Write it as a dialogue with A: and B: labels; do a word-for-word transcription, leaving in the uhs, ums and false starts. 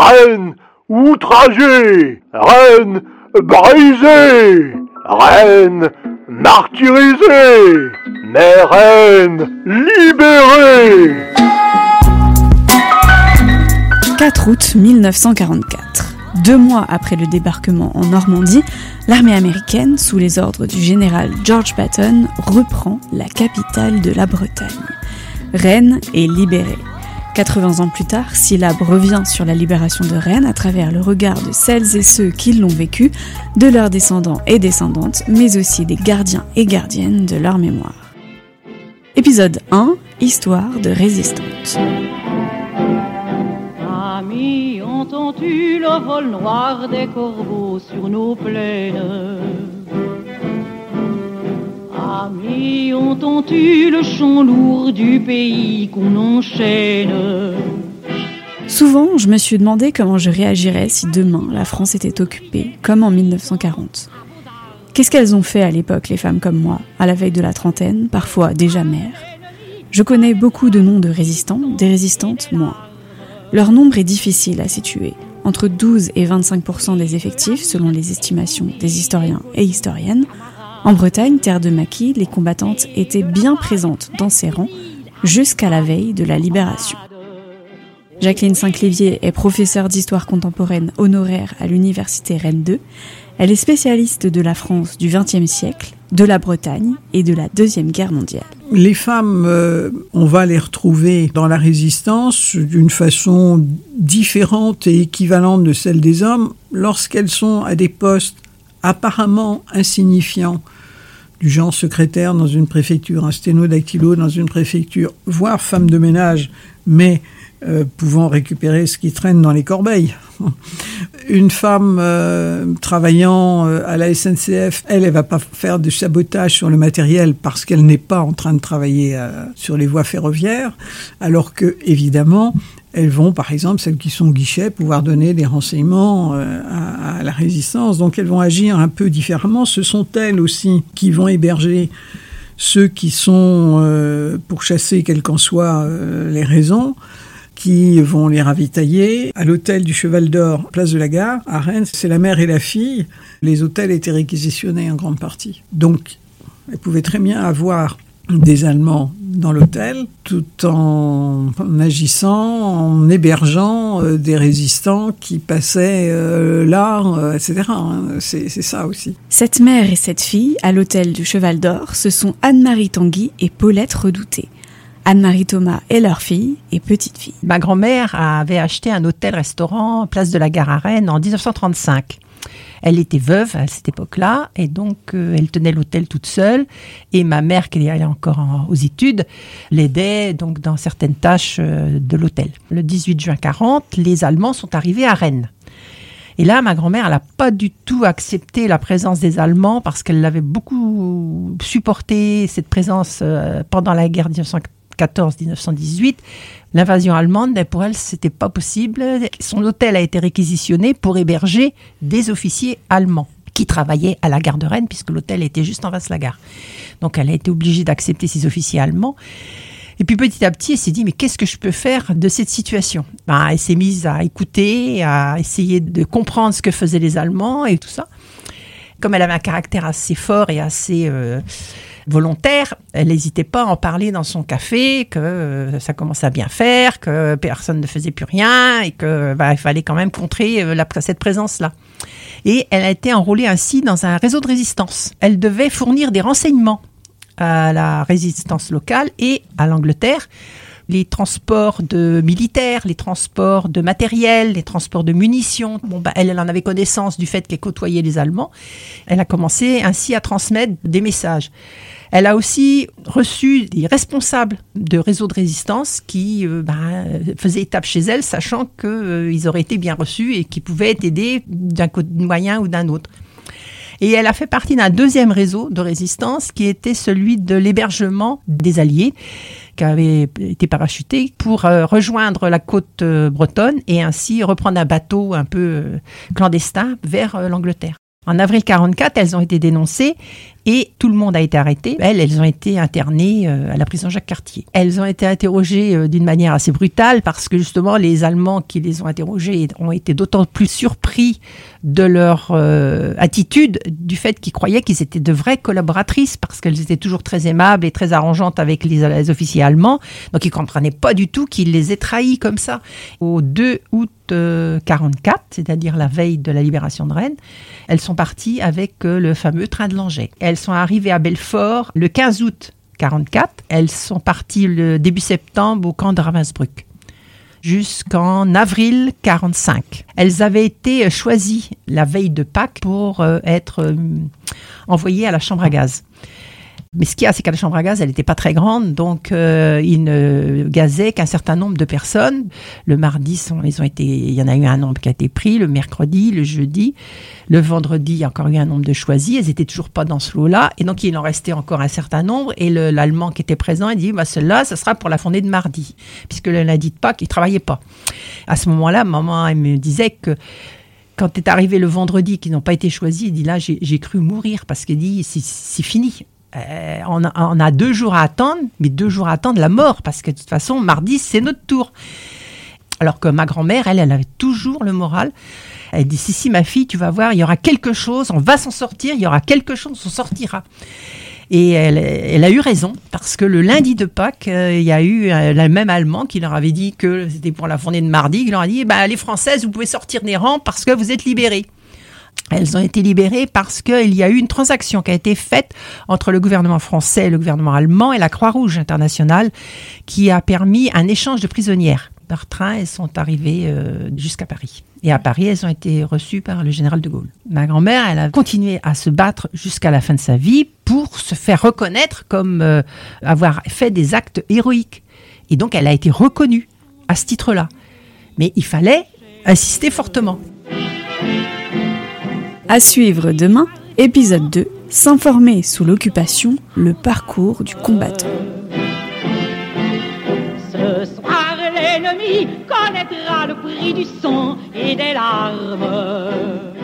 A: reine outragée, reine brisée, reine martyrisée, mais reine libérée.
B: quatre août mille neuf cent quarante-quatre. Deux mois après le débarquement en Normandie, l'armée américaine, sous les ordres du général George Patton, reprend la capitale de la Bretagne. Rennes est libérée. quatre-vingts ans plus tard, Syllabe revient sur la libération de Rennes à travers le regard de celles et ceux qui l'ont vécu, de leurs descendants et descendantes, mais aussi des gardiens et gardiennes de leur mémoire. Épisode un, Histoire de résistante.
C: Amis, entends-tu le vol noir des corbeaux sur nos plaines? Amis, entends-tu le chant lourd du pays qu'on enchaîne?
B: Souvent, je me suis demandé comment je réagirais si demain la France était occupée, comme en mille neuf cent quarante. Qu'est-ce qu'elles ont fait à l'époque, les femmes comme moi, à la veille de la trentaine, parfois déjà mères? Je connais beaucoup de noms de résistants, des résistantes moins. Leur nombre est difficile à situer, entre douze et vingt-cinq pour cent des effectifs selon les estimations des historiens et historiennes. En Bretagne, terre de maquis, les combattantes étaient bien présentes dans ces rangs jusqu'à la veille de la libération. Jacqueline Sinclévier est professeure d'histoire contemporaine honoraire à l'université Rennes deux. Elle est spécialiste de la France du vingtième siècle, de la Bretagne et de la Deuxième Guerre mondiale.
D: Les femmes, euh, on va les retrouver dans la résistance d'une façon différente et équivalente de celle des hommes lorsqu'elles sont à des postes apparemment insignifiants, du genre secrétaire dans une préfecture, un sténodactylo dans une préfecture, voire femme de ménage, mais euh, pouvant récupérer ce qui traîne dans les corbeilles. Une femme euh, travaillant euh, à la S N C F, elle, elle va pas faire de sabotage sur le matériel parce qu'elle n'est pas en train de travailler euh, sur les voies ferroviaires, alors que, évidemment, elles vont, par exemple, celles qui sont au guichet, pouvoir donner des renseignements euh, à, à la résistance. Donc, elles vont agir un peu différemment. Ce sont elles aussi qui vont héberger ceux qui sont euh, pourchassés, quelles qu'en soient euh, les raisons, qui vont les ravitailler. À l'hôtel du Cheval d'Or, place de la Gare, à Rennes, c'est la mère et la fille. Les hôtels étaient réquisitionnés en grande partie. Donc, elles pouvaient très bien avoir des Allemands dans l'hôtel, tout en agissant, en hébergeant euh, des résistants qui passaient euh, là, euh, et cetera. Hein. C'est, c'est ça aussi.
B: Cette mère et cette fille, à l'hôtel du Cheval d'Or, ce sont Anne-Marie Tanguy et Paulette Redouté. Anne-Marie Thomas est leur fille et petite-fille.
E: Ma grand-mère avait acheté un hôtel-restaurant place de la Gare à Rennes en dix-neuf cent trente-cinq. Elle était veuve à cette époque-là et donc euh, elle tenait l'hôtel toute seule. Et ma mère, qui allait encore en, aux études, l'aidait donc dans certaines tâches euh, de l'hôtel. Le dix-huit juin quarante, les Allemands sont arrivés à Rennes. Et là, ma grand-mère, elle n'a pas du tout accepté la présence des Allemands parce qu'elle avait beaucoup supporté cette présence euh, pendant la guerre dix-neuf cent quatorze dix-neuf cent dix-huit. L'invasion allemande, pour elle, c'était pas possible. Son hôtel a été réquisitionné pour héberger des officiers allemands qui travaillaient à la gare de Rennes, puisque l'hôtel était juste en face de la gare. Donc, elle a été obligée d'accepter ces officiers allemands. Et puis, petit à petit, elle s'est dit, mais qu'est-ce que je peux faire de cette situation? Ben, elle s'est mise à écouter, à essayer de comprendre ce que faisaient les Allemands et tout ça. Comme elle avait un caractère assez fort et assez euh, volontaire, elle n'hésitait pas à en parler dans son café, que euh, ça commençait à bien faire, que personne ne faisait plus rien et qu'il bah, fallait quand même contrer euh, la, cette présence-là. Et elle a été enrôlée ainsi dans un réseau de résistance. Elle devait fournir des renseignements à la résistance locale et à l'Angleterre. Les transports de militaires, les transports de matériel, les transports de munitions. Bon, bah, elle, elle en avait connaissance du fait qu'elle côtoyait les Allemands. Elle a commencé ainsi à transmettre des messages. Elle a aussi reçu des responsables de réseaux de résistance qui euh, bah, faisaient étape chez elle, sachant qu'ils euh, auraient été bien reçus et qui pouvaient être aidés d'un moyen ou d'un autre. Et elle a fait partie d'un deuxième réseau de résistance qui était celui de l'hébergement des Alliés, qui avait été parachuté pour euh, rejoindre la côte euh, bretonne et ainsi reprendre un bateau un peu euh, clandestin vers euh, l'Angleterre. En avril quarante-quatre, elles ont été dénoncées Et tout le monde a été arrêté. Elles, elles ont été internées euh, à la prison Jacques-Cartier. Elles ont été interrogées euh, d'une manière assez brutale parce que justement les Allemands qui les ont interrogées ont été d'autant plus surpris de leur euh, attitude, du fait qu'ils croyaient qu'ils étaient de vraies collaboratrices parce qu'elles étaient toujours très aimables et très arrangeantes avec les, les officiers allemands. Donc ils ne comprenaient pas du tout qu'ils les aient trahis comme ça. Au deux août quarante-quatre, c'est-à-dire la veille de la libération de Rennes, elles sont parties avec le fameux train de Langeais. Elles sont arrivées à Belfort le quinze août quarante-quatre. Elles sont parties le début septembre au camp de Ravensbrück jusqu'en avril quarante-cinq. Elles avaient été choisies la veille de Pâques pour être envoyées à la chambre à gaz. Mais ce qu'il y a, c'est qu'à la chambre à gaz, elle n'était pas très grande, donc euh, ils ne gazaient qu'un certain nombre de personnes. Le mardi, sont, ils ont été, il y en a eu un nombre qui a été pris, le mercredi, le jeudi. Le vendredi, il y a encore eu un nombre de choisis. Elles n'étaient toujours pas dans ce lot-là. Et donc, il en restait encore un certain nombre. Et le, l'Allemand qui était présent, il dit, bah, celle-là, ça sera pour la fournée de mardi. Puisque le lundi de Pâques, il ne travaillait pas. À ce moment-là, maman, elle me disait que quand est arrivé le vendredi, qu'ils n'ont pas été choisis, il dit, là, j'ai, j'ai cru mourir. Parce qu'il dit, c'est, c'est fini. Euh, on, a, on a deux jours à attendre, mais deux jours à attendre la mort, parce que de toute façon, mardi, c'est notre tour. Alors que ma grand-mère, elle, elle avait toujours le moral. Elle dit, si, si, ma fille, tu vas voir, il y aura quelque chose, on va s'en sortir, il y aura quelque chose, on s'en sortira. Et elle, elle a eu raison, parce que le lundi de Pâques, euh, il y a eu euh, le même Allemand qui leur avait dit que c'était pour la fournée de mardi, qui leur a dit, bah, les Françaises, vous pouvez sortir des rangs parce que vous êtes libérées. Elles ont été libérées parce qu'il y a eu une transaction qui a été faite entre le gouvernement français et le gouvernement allemand et la Croix-Rouge internationale qui a permis un échange de prisonnières. Par train, elles sont arrivées euh, jusqu'à Paris. Et à Paris, elles ont été reçues par le général de Gaulle. Ma grand-mère, elle a continué à se battre jusqu'à la fin de sa vie pour se faire reconnaître comme euh, avoir fait des actes héroïques. Et donc, elle a été reconnue à ce titre-là. Mais il fallait insister fortement.
B: À suivre demain, épisode deux, s'informer sous l'occupation, le parcours du combattant.
C: Ce soir, l'ennemi connaîtra le prix du sang et des larmes.